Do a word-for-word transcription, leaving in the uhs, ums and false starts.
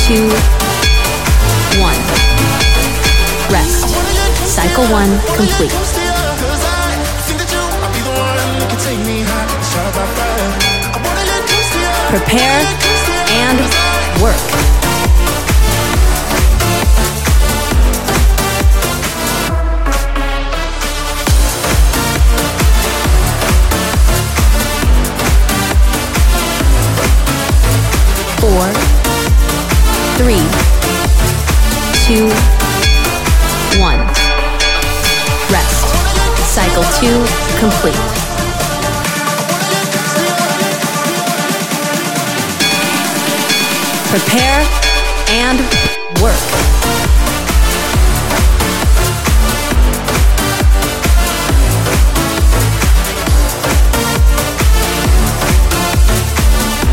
two, one. Rest. Cycle one complete. Prepare and work. Four, three, two, one. Rest. Cycle two complete. Prepare and work.